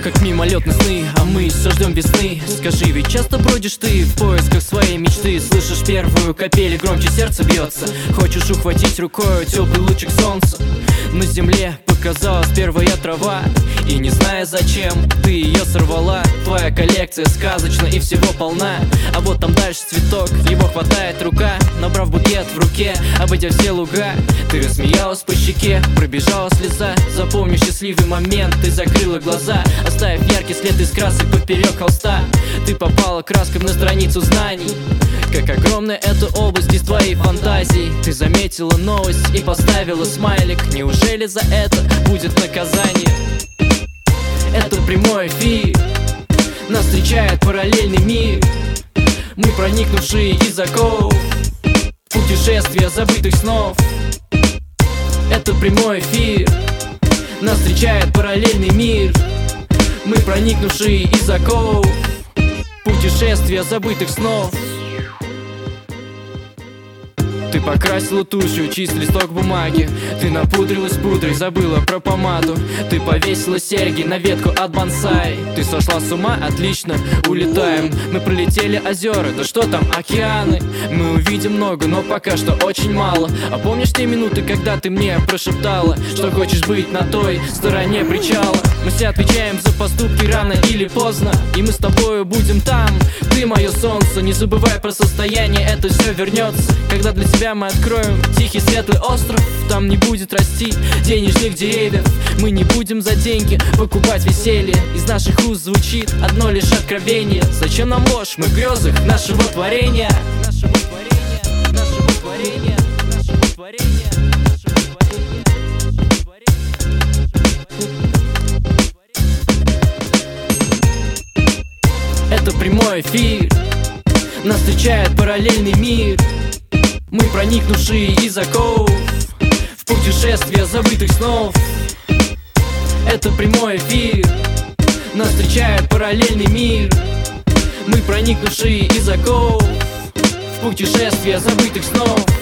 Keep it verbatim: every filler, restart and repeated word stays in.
как мимолетные сны, а мы все ждем весны. Скажи, ведь часто бродишь ты в поисках своей мечты? Слышишь первую капель, громче сердце бьется. Хочешь ухватить рукой теплый лучик солнца. На земле показалась первая трава, и не зная зачем, ты ее сорвала. Твоя коллекция сказочна и всего полна. А вот там дальше цветок, его хватает рука. Набрав букет в руке, обойдя все луга, ты рассмеялась по щеке, пробежала слеза. Запомни счастливый момент, ты закрыла глаза, оставив яркий след из красок поперек холста. Ты попала краском на страницу знаний. Как огромная эта область из твоей фантазии. Ты заметила новость и поставила смайлик. Неужели за это будет наказание? Это прямой эфир, нас встречает параллельный мир. Мы проникнувшие из оков, путешествия забытых снов. Это прямой эфир, нас встречает параллельный мир. Мы проникнувшие из оков, путешествия забытых снов. Ты покрасила тушью чистый листок бумаги. Ты напудрилась пудрой, забыла про помаду. Ты повесила серьги на ветку от бонсай. Ты сошла с ума? Отлично, улетаем. Мы пролетели озера, да что там, океаны. Мы увидим много, но пока что очень мало. А помнишь те минуты, когда ты мне прошептала, что хочешь быть на той стороне причала? Мы все отвечаем за поступки рано или поздно, и мы с тобою будем там. Ты мое солнце, не забывай про состояние, это все вернется. Когда для тебя мы откроем тихий светлый остров, там не будет расти денежных деревьев. Мы не будем за деньги покупать веселье. Из наших уст звучит одно лишь откровение. Зачем нам ложь? Мы в грезах нашего творения. Нашего творения, нашего творения, нашего творения, нашего творения, нашего творения. Это прямой эфир, нас встречает параллельный мир. Мы проникнувшие из оков, в путешествия забытых снов. Это прямой эфир, нас встречает параллельный мир. Мы проникнувшие из оков, в путешествия забытых снов.